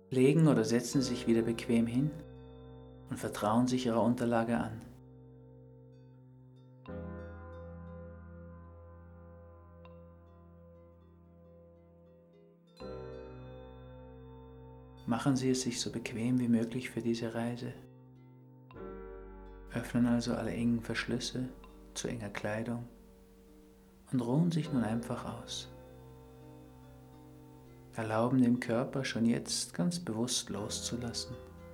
Legen oder setzen Sie sich wieder bequem hin und vertrauen sich Ihrer Unterlage an. Machen Sie es sich so bequem wie möglich für diese Reise. Öffnen also alle engen Verschlüsse zu enger Kleidung und ruhen sich nun einfach aus. Erlauben dem Körper schon jetzt ganz bewusst loszulassen,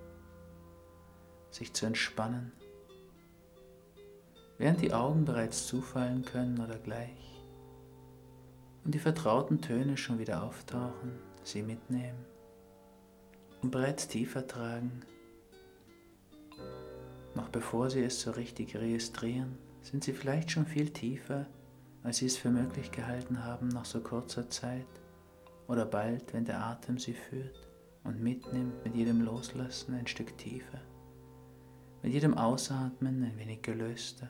sich zu entspannen, während die Augen bereits zufallen können oder gleich und die vertrauten Töne schon wieder auftauchen, sie mitnehmen und bereits tiefer tragen. Noch bevor Sie es so richtig registrieren, sind Sie vielleicht schon viel tiefer, als Sie es für möglich gehalten haben nach so kurzer Zeit oder bald, wenn der Atem Sie führt und mitnimmt mit jedem Loslassen ein Stück tiefer, mit jedem Ausatmen ein wenig gelöster.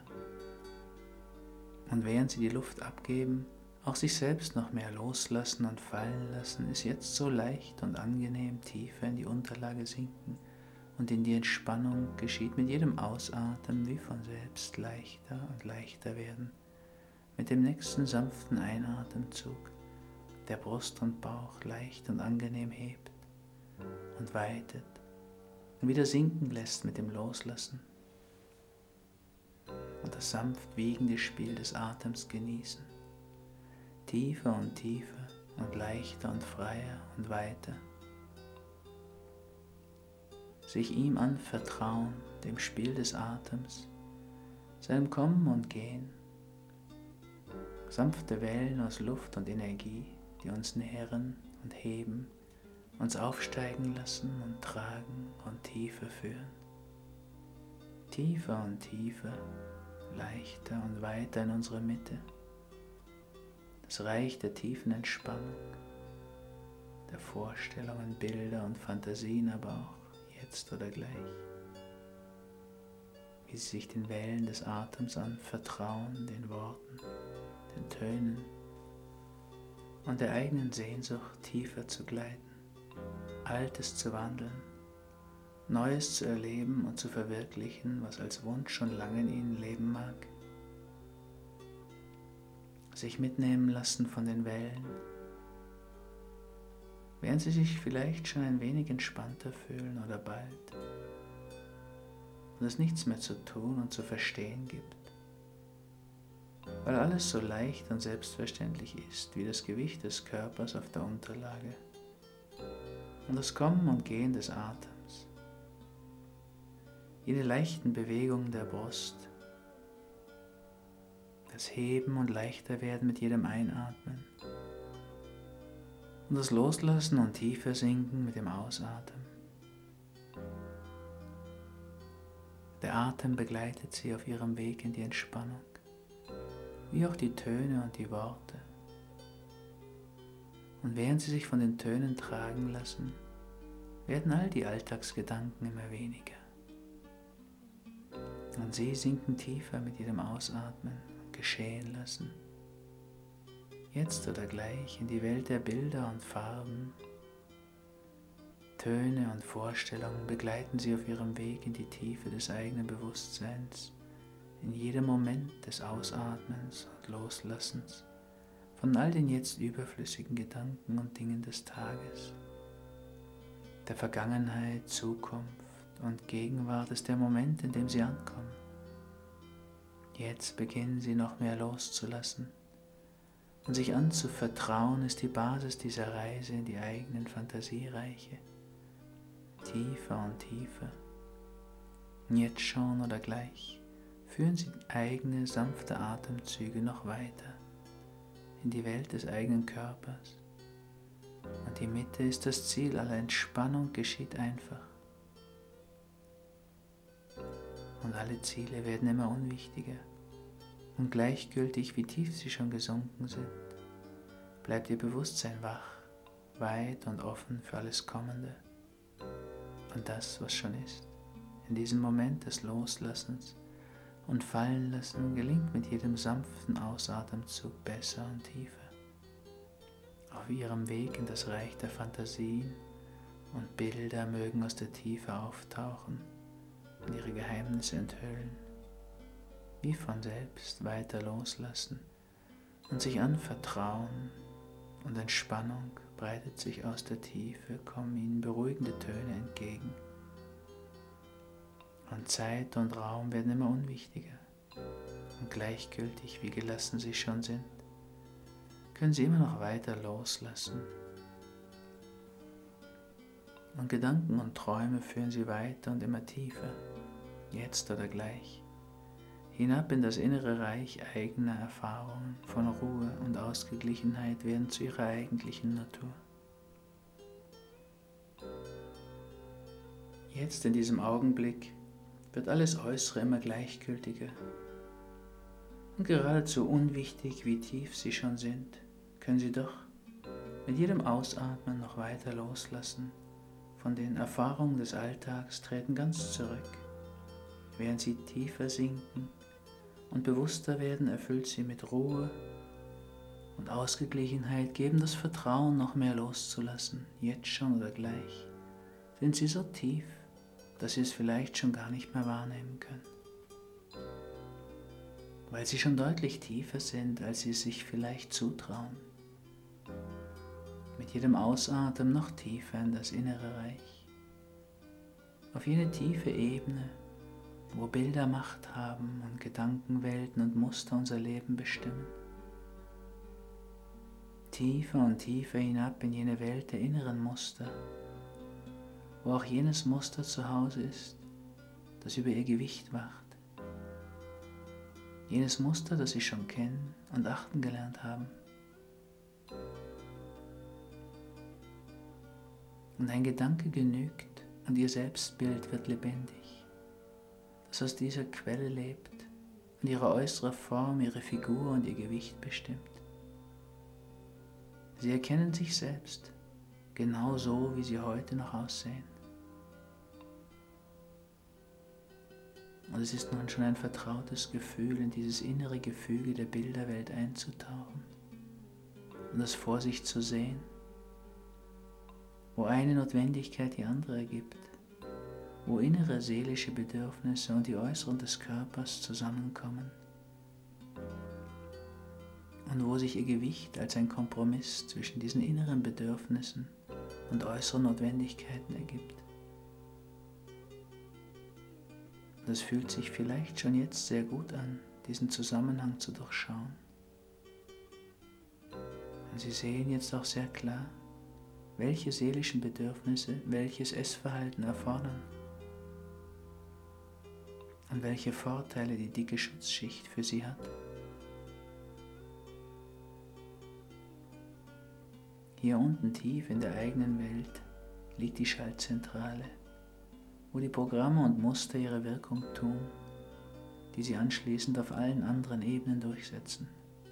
Und während Sie die Luft abgeben, auch sich selbst noch mehr loslassen und fallen lassen, ist jetzt so leicht und angenehm tiefer in die Unterlage sinken und in die Entspannung geschieht mit jedem Ausatmen wie von selbst leichter und leichter werden. Mit dem nächsten sanften Einatemzug der Brust und Bauch leicht und angenehm hebt und weitet und wieder sinken lässt mit dem Loslassen und das sanft wiegende Spiel des Atems genießen. Tiefer und tiefer und leichter und freier und weiter. Sich ihm anvertrauen, dem Spiel des Atems, seinem Kommen und Gehen. Sanfte Wellen aus Luft und Energie, die uns nähren und heben, uns aufsteigen lassen und tragen und tiefer führen. Tiefer und tiefer, leichter und weiter in unsere Mitte. Das Reich der tiefen Entspannung, der Vorstellungen, Bilder und Fantasien, aber auch jetzt oder gleich. Wie sie sich den Wellen des Atems anvertrauen, den Worten, den Tönen und der eigenen Sehnsucht tiefer zu gleiten, Altes zu wandeln, Neues zu erleben und zu verwirklichen, was als Wunsch schon lange in ihnen leben mag. Sich mitnehmen lassen von den Wellen, während sie sich vielleicht schon ein wenig entspannter fühlen oder bald und es nichts mehr zu tun und zu verstehen gibt, weil alles so leicht und selbstverständlich ist wie das Gewicht des Körpers auf der Unterlage und das Kommen und Gehen des Atems, jede leichten Bewegungen der Brust, das Heben und leichter werden mit jedem Einatmen und das Loslassen und tiefer sinken mit dem Ausatmen. Der Atem begleitet sie auf ihrem Weg in die Entspannung, wie auch die Töne und die Worte. Und während sie sich von den Tönen tragen lassen, werden all die Alltagsgedanken immer weniger. Und sie sinken tiefer mit jedem Ausatmen und geschehen lassen. Jetzt oder gleich in die Welt der Bilder und Farben. Töne und Vorstellungen begleiten sie auf ihrem Weg in die Tiefe des eigenen Bewusstseins, in jedem Moment des Ausatmens und Loslassens von all den jetzt überflüssigen Gedanken und Dingen des Tages. Der Vergangenheit, Zukunft und Gegenwart ist der Moment, in dem sie ankommen. Jetzt beginnen sie noch mehr loszulassen und sich anzuvertrauen ist die Basis dieser Reise in die eigenen Fantasiereiche. Tiefer und tiefer. Und jetzt schon oder gleich führen Sie eigene sanfte Atemzüge noch weiter in die Welt des eigenen Körpers. Und die Mitte ist das Ziel aller Entspannung, geschieht einfach. Und alle Ziele werden immer unwichtiger. Und gleichgültig, wie tief sie schon gesunken sind, bleibt Ihr Bewusstsein wach, weit und offen für alles Kommende. Und das, was schon ist, in diesem Moment des Loslassens und Fallenlassen gelingt mit jedem sanften Ausatemzug besser und tiefer. Auf Ihrem Weg in das Reich der Fantasien, und Bilder mögen aus der Tiefe auftauchen und ihre Geheimnisse enthüllen, wie von selbst weiter loslassen und sich anvertrauen, und Entspannung breitet sich aus der Tiefe, kommen ihnen beruhigende Töne entgegen. Und Zeit und Raum werden immer unwichtiger, und gleichgültig wie gelassen sie schon sind, können sie immer noch weiter loslassen. Und Gedanken und Träume führen sie weiter und immer tiefer, jetzt oder gleich, hinab in das innere Reich eigener Erfahrungen von Ruhe und Ausgeglichenheit werden zu ihrer eigentlichen Natur. Jetzt in diesem Augenblick wird alles Äußere immer gleichgültiger und geradezu unwichtig, wie tief sie schon sind, können sie doch mit jedem Ausatmen noch weiter loslassen. Von den Erfahrungen des Alltags treten ganz zurück. Während sie tiefer sinken und bewusster werden, erfüllt sie mit Ruhe und Ausgeglichenheit, geben das Vertrauen, noch mehr loszulassen, jetzt schon oder gleich. Sind sie so tief, dass sie es vielleicht schon gar nicht mehr wahrnehmen können. Weil sie schon deutlich tiefer sind, als sie es sich vielleicht zutrauen. Mit jedem Ausatmen noch tiefer in das innere Reich. Auf jene tiefe Ebene, wo Bilder Macht haben und Gedankenwelten und Muster unser Leben bestimmen. Tiefer und tiefer hinab in jene Welt der inneren Muster, wo auch jenes Muster zu Hause ist, das über ihr Gewicht wacht. Jenes Muster, das sie schon kennen und achten gelernt haben. Und ein Gedanke genügt und ihr Selbstbild wird lebendig, das aus dieser Quelle lebt und ihre äußere Form, ihre Figur und ihr Gewicht bestimmt. Sie erkennen sich selbst, genau so, wie sie heute noch aussehen. Und es ist nun schon ein vertrautes Gefühl, in dieses innere Gefüge der Bilderwelt einzutauchen und es vor sich zu sehen, wo eine Notwendigkeit die andere ergibt, wo innere seelische Bedürfnisse und die äußeren des Körpers zusammenkommen und wo sich ihr Gewicht als ein Kompromiss zwischen diesen inneren Bedürfnissen und äußeren Notwendigkeiten ergibt. Und es fühlt sich vielleicht schon jetzt sehr gut an, diesen Zusammenhang zu durchschauen. Und Sie sehen jetzt auch sehr klar, welche seelischen Bedürfnisse welches Essverhalten erfordern und welche Vorteile die dicke Schutzschicht für sie hat. Hier unten tief in der eigenen Welt liegt die Schaltzentrale, wo die Programme und Muster ihre Wirkung tun, die sie anschließend auf allen anderen Ebenen durchsetzen.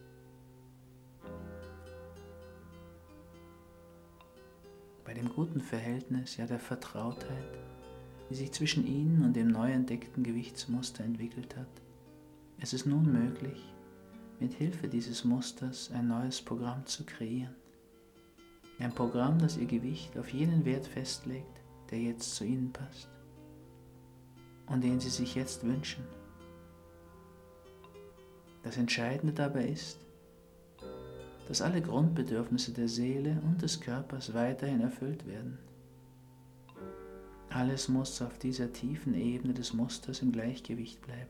Bei dem guten Verhältnis, ja der Vertrautheit, die sich zwischen ihnen und dem neu entdeckten Gewichtsmuster entwickelt hat, ist es nun möglich, mit Hilfe dieses Musters ein neues Programm zu kreieren. Ein Programm, das ihr Gewicht auf jenen Wert festlegt, der jetzt zu ihnen passt und den sie sich jetzt wünschen. Das Entscheidende dabei ist, dass alle Grundbedürfnisse der Seele und des Körpers weiterhin erfüllt werden. Alles muss auf dieser tiefen Ebene des Musters im Gleichgewicht bleiben.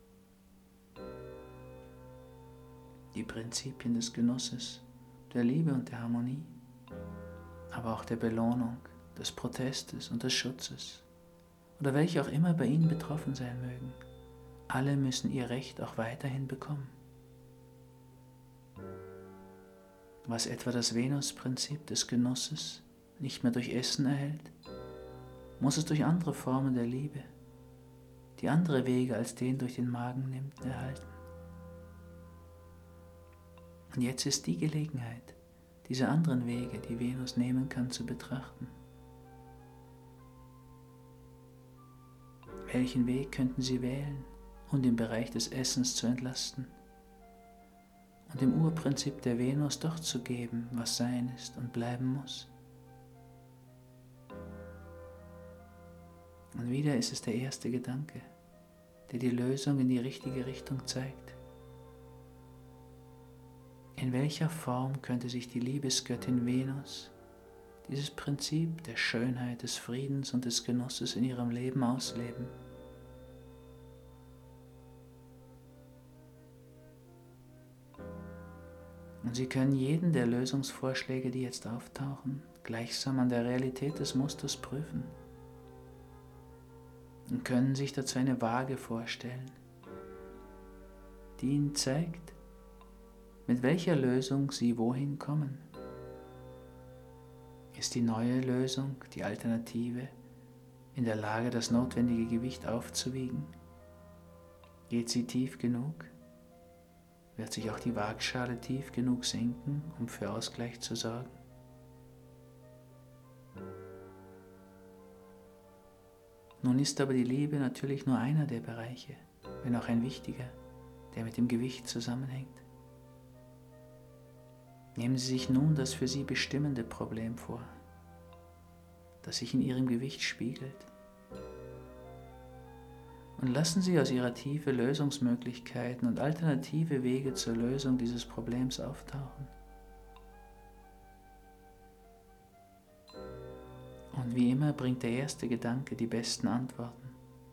Die Prinzipien des Genusses, der Liebe und der Harmonie, aber auch der Belohnung, des Protestes und des Schutzes oder welche auch immer bei Ihnen betroffen sein mögen, alle müssen ihr Recht auch weiterhin bekommen. Was etwa das Venusprinzip des Genusses nicht mehr durch Essen erhält, muss es durch andere Formen der Liebe, die andere Wege als den durch den Magen nimmt, erhalten. Und jetzt ist die Gelegenheit, diese anderen Wege, die Venus nehmen kann, zu betrachten. Welchen Weg könnten Sie wählen, um den Bereich des Essens zu entlasten und dem Urprinzip der Venus doch zu geben, was sein ist und bleiben muss? Und wieder ist es der erste Gedanke, der die Lösung in die richtige Richtung zeigt. In welcher Form könnte sich die Liebesgöttin Venus dieses Prinzip der Schönheit, des Friedens und des Genusses in ihrem Leben ausleben? Und Sie können jeden der Lösungsvorschläge, die jetzt auftauchen, gleichsam an der Realität des Musters prüfen und können sich dazu eine Waage vorstellen, die Ihnen zeigt, mit welcher Lösung Sie wohin kommen. Ist die neue Lösung, die Alternative, in der Lage, das notwendige Gewicht aufzuwiegen? Geht sie tief genug? Wird sich auch die Waagschale tief genug senken, um für Ausgleich zu sorgen? Nun ist aber die Liebe natürlich nur einer der Bereiche, wenn auch ein wichtiger, der mit dem Gewicht zusammenhängt. Nehmen Sie sich nun das für Sie bestimmende Problem vor, das sich in Ihrem Gewicht spiegelt. Und lassen Sie aus Ihrer Tiefe Lösungsmöglichkeiten und alternative Wege zur Lösung dieses Problems auftauchen. Und wie immer bringt der erste Gedanke die besten Antworten.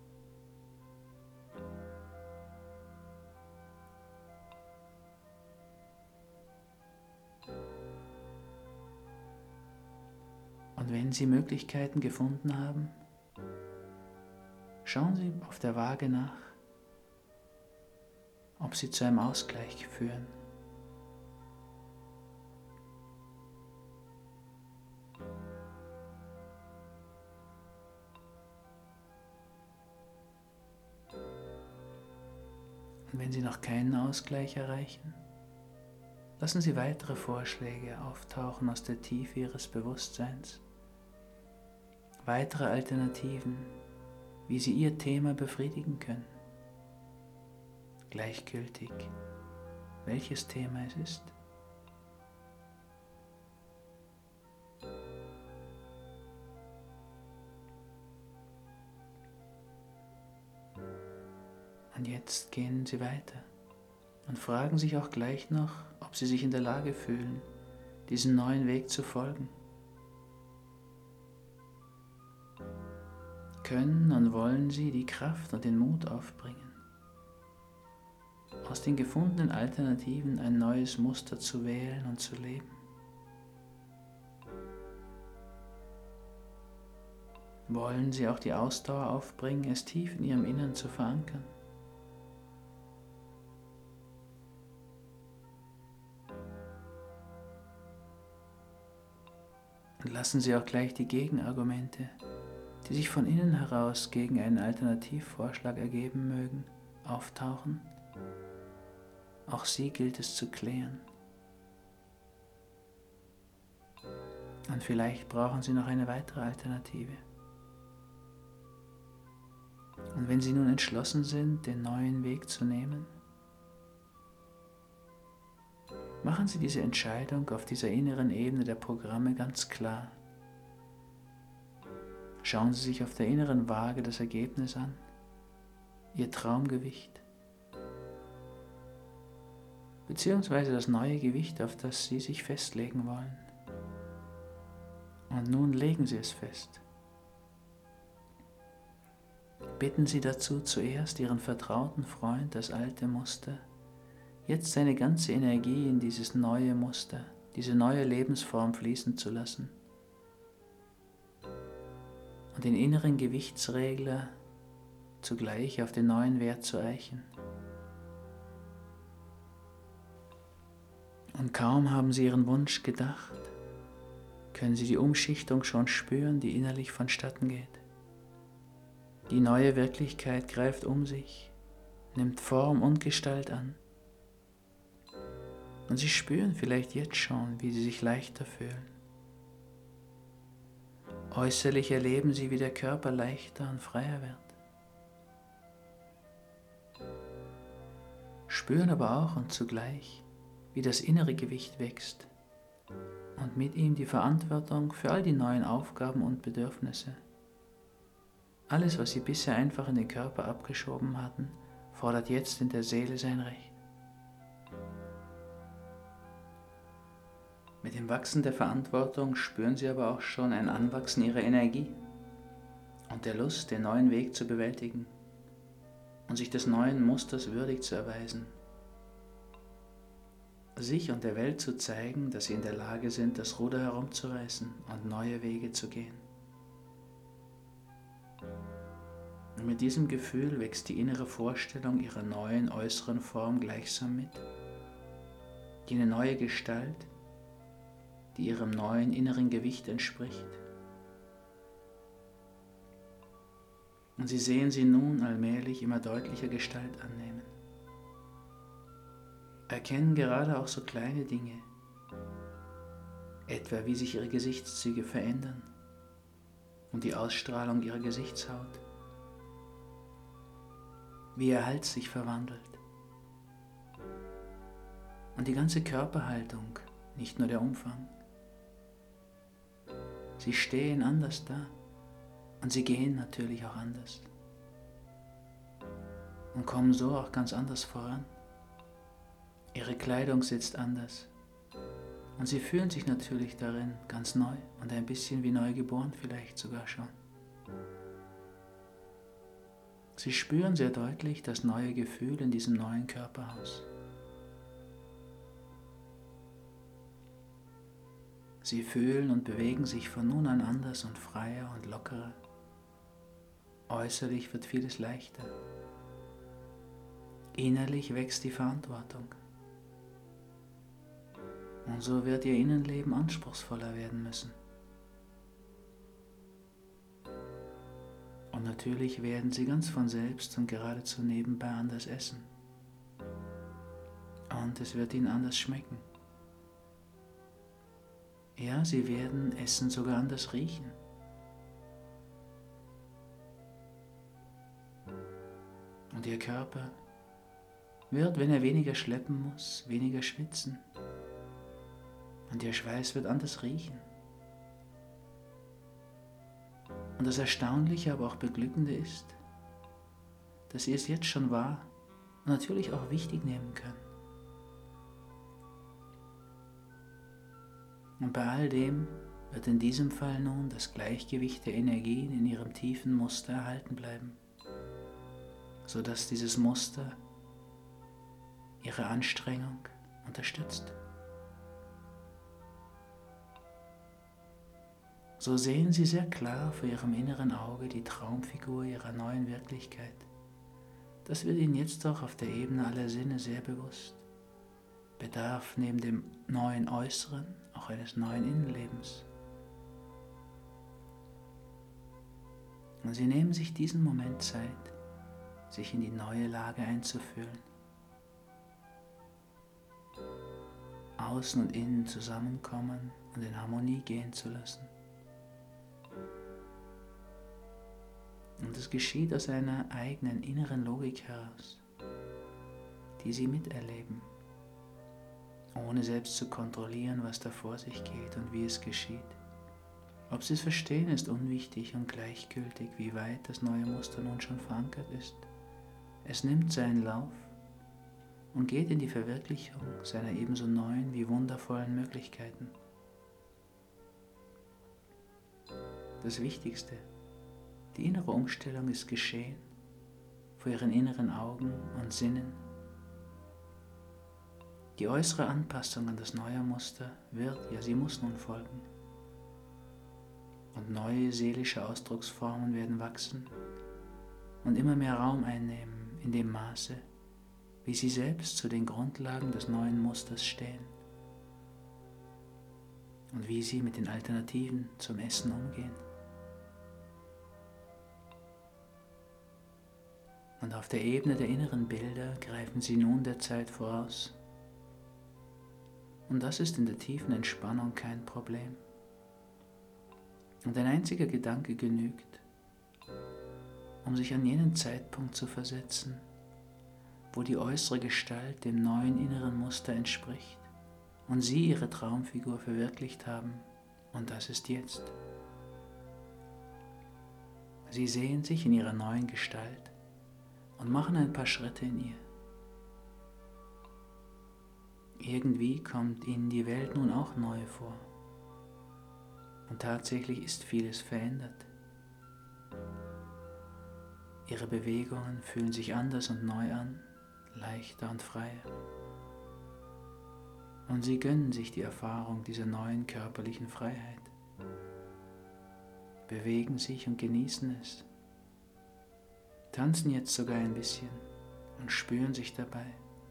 Und wenn Sie Möglichkeiten gefunden haben, schauen Sie auf der Waage nach, ob sie zu einem Ausgleich führen. Und wenn Sie noch keinen Ausgleich erreichen, lassen Sie weitere Vorschläge auftauchen aus der Tiefe Ihres Bewusstseins. Weitere Alternativen, wie Sie Ihr Thema befriedigen können. Gleichgültig, welches Thema es ist. Und jetzt gehen Sie weiter und fragen sich auch gleich noch, ob Sie sich in der Lage fühlen, diesen neuen Weg zu folgen. Können und wollen Sie die Kraft und den Mut aufbringen, aus den gefundenen Alternativen ein neues Muster zu wählen und zu leben? Wollen Sie auch die Ausdauer aufbringen, es tief in Ihrem Innern zu verankern? Und lassen Sie auch gleich die Gegenargumente, die sich von innen heraus gegen einen Alternativvorschlag ergeben mögen, auftauchen. Auch sie gilt es zu klären. Und vielleicht brauchen Sie noch eine weitere Alternative. Und wenn Sie nun entschlossen sind, den neuen Weg zu nehmen, machen Sie diese Entscheidung auf dieser inneren Ebene der Programme ganz klar. Schauen Sie sich auf der inneren Waage das Ergebnis an, Ihr Traumgewicht, beziehungsweise das neue Gewicht, auf das Sie sich festlegen wollen. Und nun legen Sie es fest. Bitten Sie dazu zuerst Ihren vertrauten Freund, das alte Muster, jetzt seine ganze Energie in dieses neue Muster, diese neue Lebensform fließen zu lassen. Und den inneren Gewichtsregler zugleich auf den neuen Wert zu eichen. Und kaum haben Sie Ihren Wunsch gedacht, können Sie die Umschichtung schon spüren, die innerlich vonstatten geht. Die neue Wirklichkeit greift um sich, nimmt Form und Gestalt an. Und Sie spüren vielleicht jetzt schon, wie Sie sich leichter fühlen. Äußerlich erleben Sie, wie der Körper leichter und freier wird. Spüren aber auch und zugleich, wie das innere Gewicht wächst und mit ihm die Verantwortung für all die neuen Aufgaben und Bedürfnisse. Alles, was sie bisher einfach in den Körper abgeschoben hatten, fordert jetzt in der Seele sein Recht. Mit dem Wachsen der Verantwortung spüren sie aber auch schon ein Anwachsen ihrer Energie und der Lust, den neuen Weg zu bewältigen und sich des neuen Musters würdig zu erweisen. Sich und der Welt zu zeigen, dass sie in der Lage sind, das Ruder herumzureißen und neue Wege zu gehen. Und mit diesem Gefühl wächst die innere Vorstellung ihrer neuen äußeren Form gleichsam mit. Jene neue Gestalt, die ihrem neuen inneren Gewicht entspricht. Und sie sehen sie nun allmählich immer deutlicher Gestalt annehmen. Erkennen gerade auch so kleine Dinge, etwa wie sich ihre Gesichtszüge verändern und die Ausstrahlung ihrer Gesichtshaut, wie ihr Hals sich verwandelt und die ganze Körperhaltung, nicht nur der Umfang. Sie stehen anders da und sie gehen natürlich auch anders und kommen so auch ganz anders voran. Ihre Kleidung sitzt anders und sie fühlen sich natürlich darin ganz neu und ein bisschen wie neugeboren vielleicht sogar schon. Sie spüren sehr deutlich das neue Gefühl in diesem neuen Körperhaus. Sie fühlen und bewegen sich von nun an anders und freier und lockerer. Äußerlich wird vieles leichter. Innerlich wächst die Verantwortung. Und so wird ihr Innenleben anspruchsvoller werden müssen. Und natürlich werden sie ganz von selbst und geradezu nebenbei anders essen. Und es wird ihnen anders schmecken. Ja, sie werden Essen sogar anders riechen. Und ihr Körper wird, wenn er weniger schleppen muss, weniger schwitzen. Und ihr Schweiß wird anders riechen. Und das Erstaunliche, aber auch Beglückende ist, dass ihr es jetzt schon wahr und natürlich auch wichtig nehmen könnt. Und bei all dem wird in diesem Fall nun das Gleichgewicht der Energien in ihrem tiefen Muster erhalten bleiben, sodass dieses Muster ihre Anstrengung unterstützt. So sehen Sie sehr klar vor Ihrem inneren Auge die Traumfigur Ihrer neuen Wirklichkeit. Das wird Ihnen jetzt auch auf der Ebene aller Sinne sehr bewusst. Bedarf neben dem neuen Äußeren auch eines neuen Innenlebens. Und Sie nehmen sich diesen Moment Zeit, sich in die neue Lage einzufühlen. Außen und innen zusammenkommen und in Harmonie gehen zu lassen. Und es geschieht aus einer eigenen inneren Logik heraus, die Sie miterleben, ohne selbst zu kontrollieren, was da vor sich geht und wie es geschieht. Ob Sie es verstehen, ist unwichtig und gleichgültig, wie weit das neue Muster nun schon verankert ist. Es nimmt seinen Lauf und geht in die Verwirklichung seiner ebenso neuen wie wundervollen Möglichkeiten. Das Wichtigste: die innere Umstellung ist geschehen vor Ihren inneren Augen und Sinnen. Die äußere Anpassung an das neue Muster wird, ja sie muss nun folgen. Und neue seelische Ausdrucksformen werden wachsen und immer mehr Raum einnehmen in dem Maße, wie sie selbst zu den Grundlagen des neuen Musters stehen und wie sie mit den Alternativen zum Essen umgehen. Und auf der Ebene der inneren Bilder greifen sie nun der Zeit voraus. Und das ist in der tiefen Entspannung kein Problem. Und ein einziger Gedanke genügt, um sich an jenen Zeitpunkt zu versetzen, wo die äußere Gestalt dem neuen inneren Muster entspricht und Sie Ihre Traumfigur verwirklicht haben. Und das ist jetzt. Sie sehen sich in ihrer neuen Gestalt und machen ein paar Schritte in ihr. Irgendwie kommt ihnen die Welt nun auch neu vor. Und tatsächlich ist vieles verändert. Ihre Bewegungen fühlen sich anders und neu an, leichter und freier. Und sie gönnen sich die Erfahrung dieser neuen körperlichen Freiheit, bewegen sich und genießen es, tanzen jetzt sogar ein bisschen und spüren sich dabei.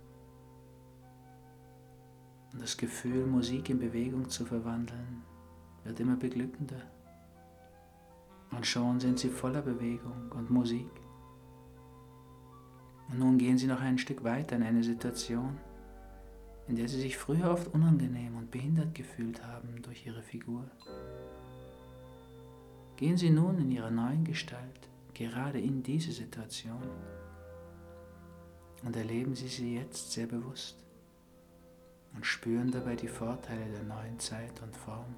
Und das Gefühl, Musik in Bewegung zu verwandeln, wird immer beglückender. Und schon sind sie voller Bewegung und Musik. Und nun gehen sie noch ein Stück weiter in eine Situation, in der sie sich früher oft unangenehm und behindert gefühlt haben durch ihre Figur. Gehen Sie nun in Ihrer neuen Gestalt gerade in diese Situation und erleben Sie sie jetzt sehr bewusst und spüren dabei die Vorteile der neuen Zeit und Form.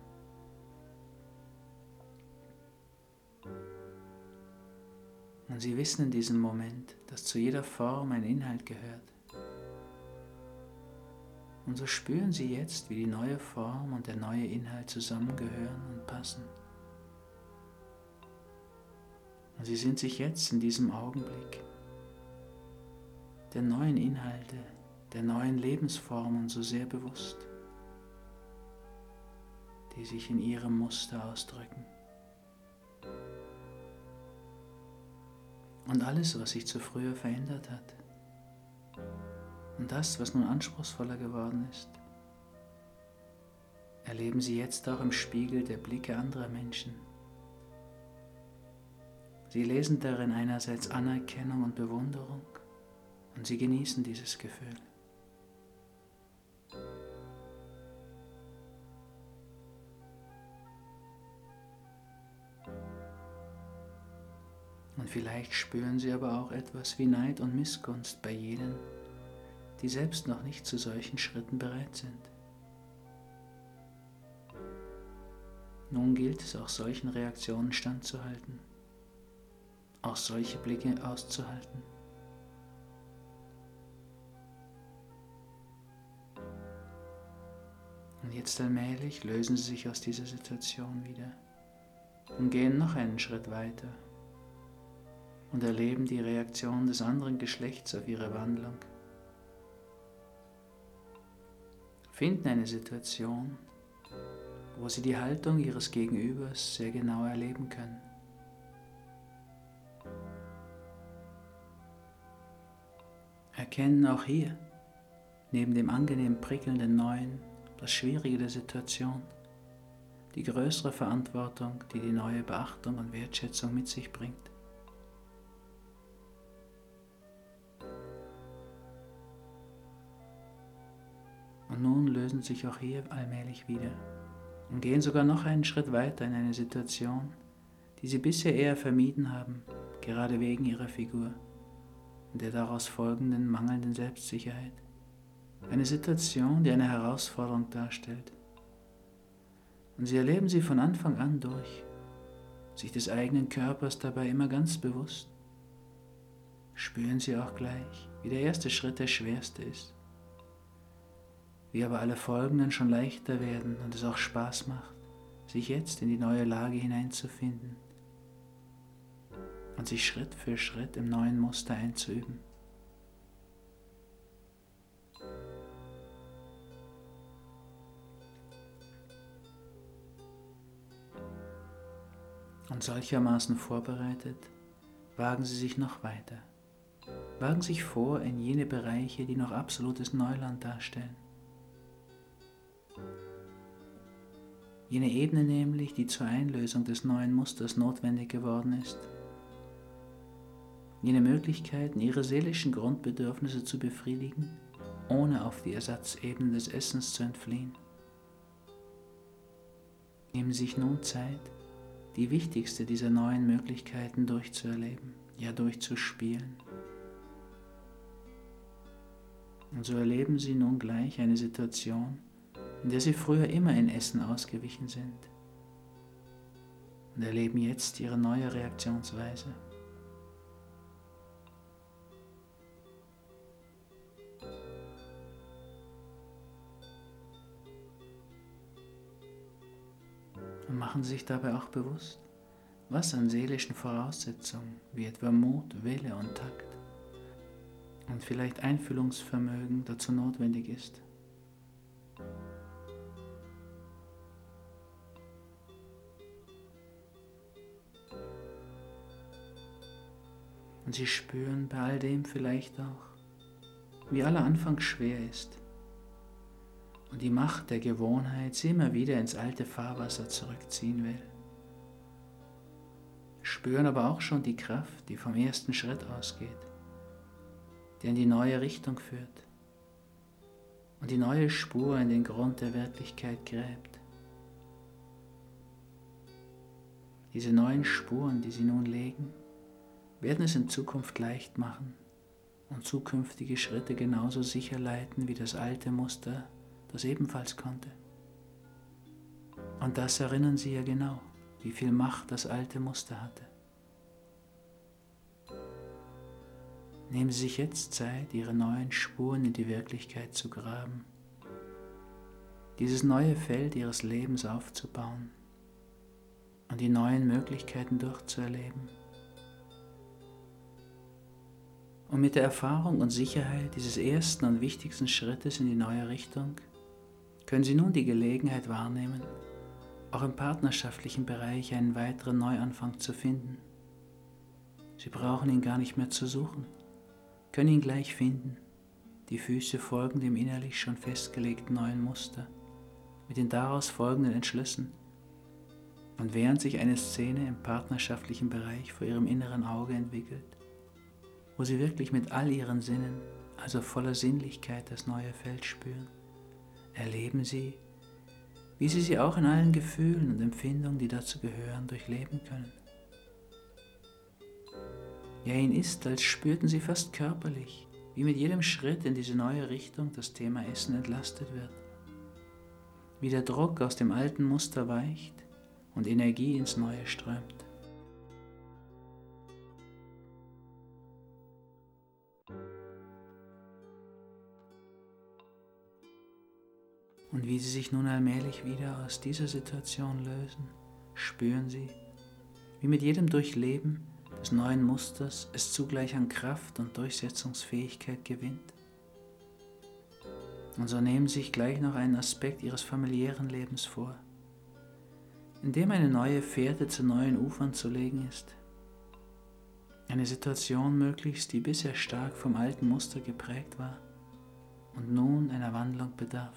Und Sie wissen in diesem Moment, dass zu jeder Form ein Inhalt gehört. Und so spüren Sie jetzt, wie die neue Form und der neue Inhalt zusammengehören und passen. Und Sie sind sich jetzt in diesem Augenblick der neuen Inhalte, der neuen Lebensformen so sehr bewusst, die sich in ihrem Muster ausdrücken. Und alles, was sich zu früher verändert hat, und das, was nun anspruchsvoller geworden ist, erleben Sie jetzt auch im Spiegel der Blicke anderer Menschen. Sie lesen darin einerseits Anerkennung und Bewunderung und Sie genießen dieses Gefühl. Und vielleicht spüren Sie aber auch etwas wie Neid und Missgunst bei jenen, die selbst noch nicht zu solchen Schritten bereit sind. Nun gilt es auch solchen Reaktionen standzuhalten, auch solche Blicke auszuhalten. Und jetzt allmählich lösen Sie sich aus dieser Situation wieder und gehen noch einen Schritt weiter und erleben die Reaktion des anderen Geschlechts auf Ihre Wandlung. Finden eine Situation, wo Sie die Haltung Ihres Gegenübers sehr genau erleben können. Erkennen auch hier, neben dem angenehm prickelnden Neuen, das Schwierige der Situation, die größere Verantwortung, die die neue Beachtung und Wertschätzung mit sich bringt. Und nun lösen sich auch hier allmählich wieder und gehen sogar noch einen Schritt weiter in eine Situation, die Sie bisher eher vermieden haben, gerade wegen Ihrer Figur und der daraus folgenden mangelnden Selbstsicherheit. Eine Situation, die eine Herausforderung darstellt. Und Sie erleben sie von Anfang an durch, sich des eigenen Körpers dabei immer ganz bewusst. Spüren Sie auch gleich, wie der erste Schritt der schwerste ist, wie aber alle folgenden schon leichter werden und es auch Spaß macht, sich jetzt in die neue Lage hineinzufinden und sich Schritt für Schritt im neuen Muster einzuüben. Und solchermaßen vorbereitet, wagen Sie sich noch weiter. Wagen sich vor in jene Bereiche, die noch absolutes Neuland darstellen. Jene Ebene nämlich, die zur Einlösung des neuen Musters notwendig geworden ist. Jene Möglichkeiten, ihre seelischen Grundbedürfnisse zu befriedigen, ohne auf die Ersatzebene des Essens zu entfliehen. Nehmen Sie sich nun Zeit, die wichtigste dieser neuen Möglichkeiten durchzuerleben, ja durchzuspielen. Und so erleben Sie nun gleich eine Situation, in der Sie früher immer in Essen ausgewichen sind. und erleben jetzt ihre neue Reaktionsweise. Und machen Sie sich dabei auch bewusst, was an seelischen Voraussetzungen, wie etwa Mut, Wille und Takt und vielleicht Einfühlungsvermögen dazu notwendig ist. Und Sie spüren bei all dem vielleicht auch, wie aller Anfang schwer ist und die Macht der Gewohnheit Sie immer wieder ins alte Fahrwasser zurückziehen will. Spüren aber auch schon die Kraft, die vom ersten Schritt ausgeht, der in die neue Richtung führt und die neue Spur in den Grund der Wirklichkeit gräbt. Diese neuen Spuren, die Sie nun legen, werden es in Zukunft leicht machen und zukünftige Schritte genauso sicher leiten wie das alte Muster, das ebenfalls konnte. Und das erinnern Sie ja genau, wie viel Macht das alte Muster hatte. Nehmen Sie sich jetzt Zeit, Ihre neuen Spuren in die Wirklichkeit zu graben, dieses neue Feld Ihres Lebens aufzubauen und die neuen Möglichkeiten durchzuerleben. Und mit der Erfahrung und Sicherheit dieses ersten und wichtigsten Schrittes in die neue Richtung können Sie nun die Gelegenheit wahrnehmen, auch im partnerschaftlichen Bereich einen weiteren Neuanfang zu finden. Sie brauchen ihn gar nicht mehr zu suchen, können ihn gleich finden. Die Füße folgen dem innerlich schon festgelegten neuen Muster mit den daraus folgenden Entschlüssen. Und während sich eine Szene im partnerschaftlichen Bereich vor Ihrem inneren Auge entwickelt, wo Sie wirklich mit all Ihren Sinnen, also voller Sinnlichkeit, das neue Feld spüren, erleben Sie, wie Sie auch in allen Gefühlen und Empfindungen, die dazu gehören, durchleben können. Ja, Ihnen ist, als spürten Sie fast körperlich, wie mit jedem Schritt in diese neue Richtung das Thema Essen entlastet wird, wie der Druck aus dem alten Muster weicht und Energie ins Neue strömt. Und wie Sie sich nun allmählich wieder aus dieser Situation lösen, spüren Sie, wie mit jedem Durchleben des neuen Musters es zugleich an Kraft und Durchsetzungsfähigkeit gewinnt. Und so nehmen Sie sich gleich noch einen Aspekt Ihres familiären Lebens vor, in dem eine neue Fährte zu neuen Ufern zu legen ist. Eine Situation möglichst, die bisher stark vom alten Muster geprägt war und nun einer Wandlung bedarf.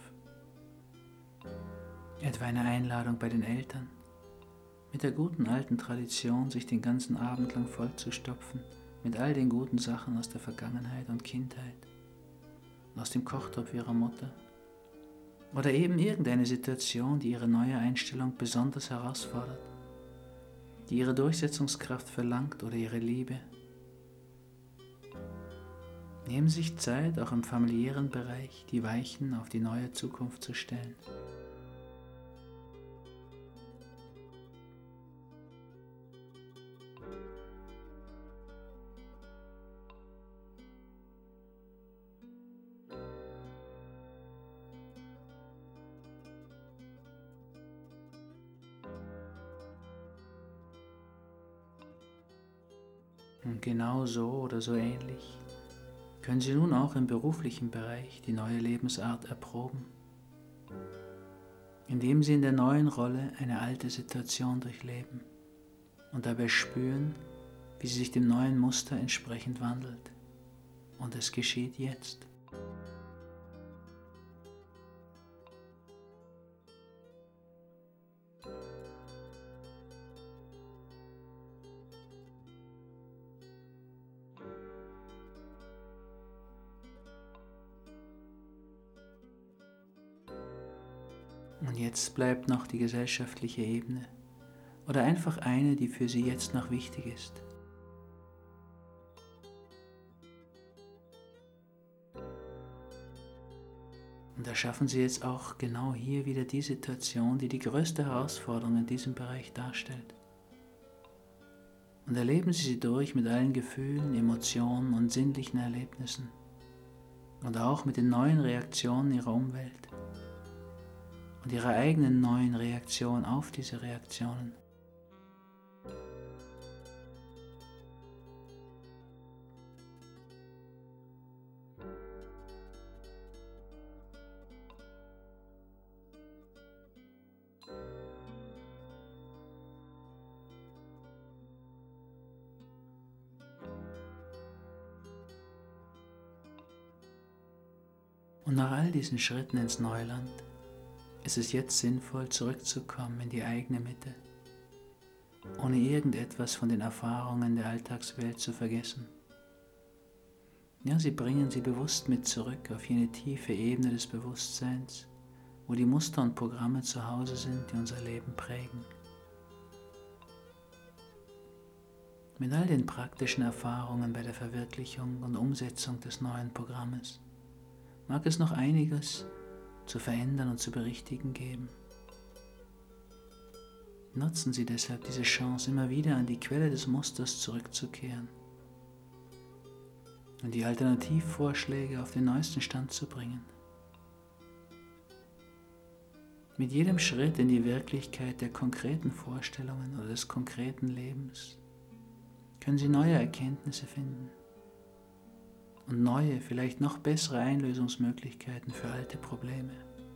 Etwa eine Einladung bei den Eltern, mit der guten alten Tradition, sich den ganzen Abend lang vollzustopfen mit all den guten Sachen aus der Vergangenheit und Kindheit, aus dem Kochtopf ihrer Mutter. Oder eben irgendeine Situation, die ihre neue Einstellung besonders herausfordert, die ihre Durchsetzungskraft verlangt oder ihre Liebe. Nehmen Sie sich Zeit, auch im familiären Bereich die Weichen auf die neue Zukunft zu stellen. Und genau so oder so ähnlich können Sie nun auch im beruflichen Bereich die neue Lebensart erproben, indem Sie in der neuen Rolle eine alte Situation durchleben und dabei spüren, wie sie sich dem neuen Muster entsprechend wandelt. Und es geschieht jetzt. Und jetzt bleibt noch die gesellschaftliche Ebene oder einfach eine, die für Sie jetzt noch wichtig ist. Und da schaffen Sie jetzt auch genau hier wieder die Situation, die die größte Herausforderung in diesem Bereich darstellt. Und erleben Sie sie durch mit allen Gefühlen, Emotionen und sinnlichen Erlebnissen und auch mit den neuen Reaktionen Ihrer Umwelt und Ihrer eigenen neuen Reaktion auf diese Reaktionen. Und nach all diesen Schritten ins Neuland ist es jetzt sinnvoll, zurückzukommen in die eigene Mitte, ohne irgendetwas von den Erfahrungen der Alltagswelt zu vergessen. Ja, Sie bringen sie bewusst mit zurück auf jene tiefe Ebene des Bewusstseins, wo die Muster und Programme zu Hause sind, die unser Leben prägen. Mit all den praktischen Erfahrungen bei der Verwirklichung und Umsetzung des neuen Programmes mag es noch einiges zu verändern und zu berichtigen geben. Nutzen Sie deshalb diese Chance, immer wieder an die Quelle des Musters zurückzukehren und die Alternativvorschläge auf den neuesten Stand zu bringen. Mit jedem Schritt in die Wirklichkeit der konkreten Vorstellungen oder des konkreten Lebens können Sie neue Erkenntnisse finden und neue, vielleicht noch bessere Einlösungsmöglichkeiten für alte Probleme.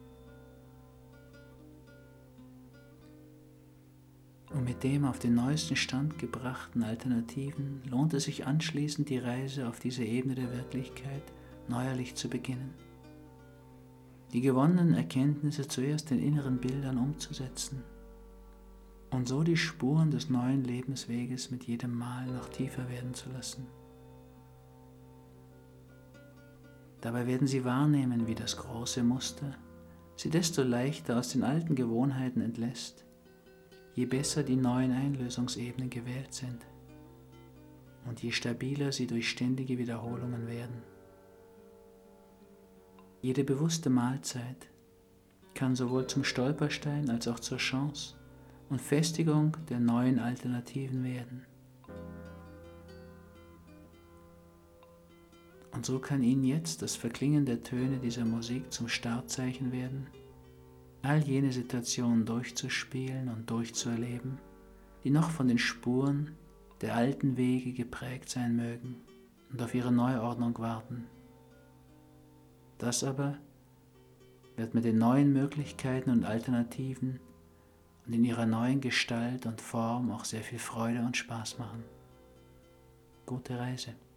Und mit dem auf den neuesten Stand gebrachten Alternativen lohnt es sich anschließend, die Reise auf diese Ebene der Wirklichkeit neuerlich zu beginnen. Die gewonnenen Erkenntnisse zuerst in inneren Bildern umzusetzen und so die Spuren des neuen Lebensweges mit jedem Mal noch tiefer werden zu lassen. Dabei werden Sie wahrnehmen, wie das große Muster Sie desto leichter aus den alten Gewohnheiten entlässt, je besser die neuen Einlösungsebenen gewählt sind und je stabiler sie durch ständige Wiederholungen werden. Jede bewusste Mahlzeit kann sowohl zum Stolperstein als auch zur Chance und Festigung der neuen Alternativen werden. Und so kann Ihnen jetzt das Verklingen der Töne dieser Musik zum Startzeichen werden, all jene Situationen durchzuspielen und durchzuerleben, die noch von den Spuren der alten Wege geprägt sein mögen und auf ihre Neuordnung warten. Das aber wird mit den neuen Möglichkeiten und Alternativen und in ihrer neuen Gestalt und Form auch sehr viel Freude und Spaß machen. Gute Reise.